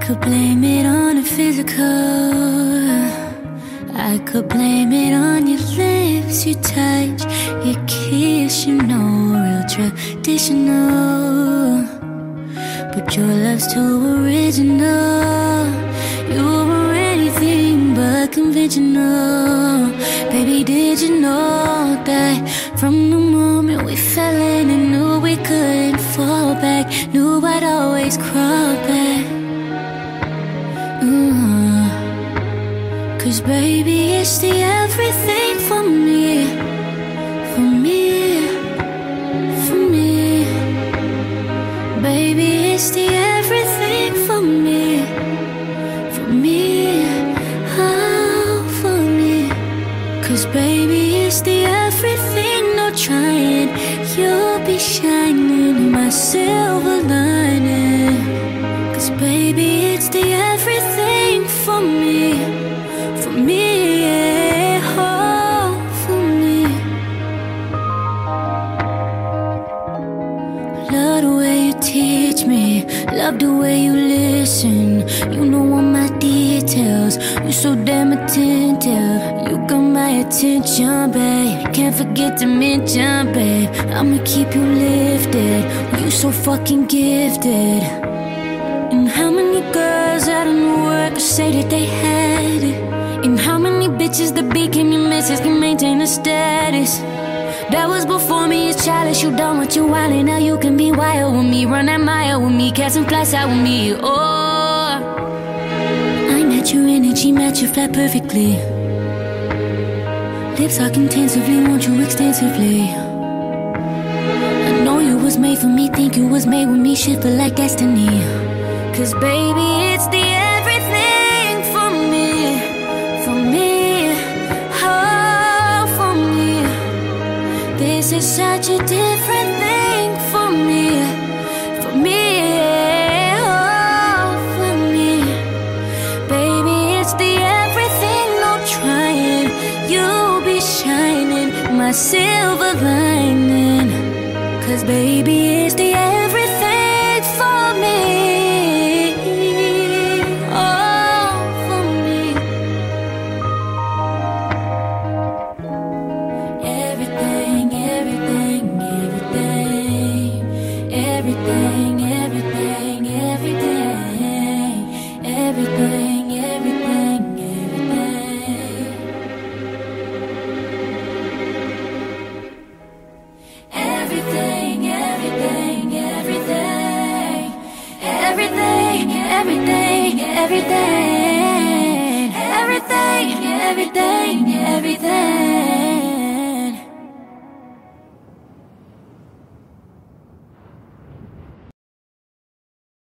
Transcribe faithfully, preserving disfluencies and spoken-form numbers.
could blame it on the physical, I could blame it on your lips, your touch, your kiss, you know, real traditional. But your love's too original. You were anything but conventional. Baby, did you know that from the moment we fell in and knew we couldn't fall back, knew I'd always crawl back. uh, Cause baby, it's the everything for me, for me, for me. Baby, it's the everything for me, for me, oh, for me. Cause baby, it's the everything, no trying. You'll be shining, my silver lining. Cause baby, it's the everything for me, for me, yeah, oh, for me. Love the way you teach me, love the way you listen. You know all my details, you so damn attentive. You got my attention, babe, can't forget to mention, babe, I'ma keep you lifted, you so fucking gifted. And how many girls out in the world could say that they had it? And how many bitches that became your missus can maintain a status? That was before me, it's childish, you done what you wanted. Now you can be wild with me, run that mile with me, catch some flights out with me, oh. I met your energy, match you flat perfectly. Lips talk intensively, want you extensively. I know you was made for me, think you was made with me, shit feel like destiny. Cause baby, it's the everything for me, for me, oh, for me. This is such a different thing for me, for me, oh, for me. Baby, it's the everything, no trying. You'll be shining, my silver lining. Cause baby, it's the everything for me. Everything, everything, everything, everything.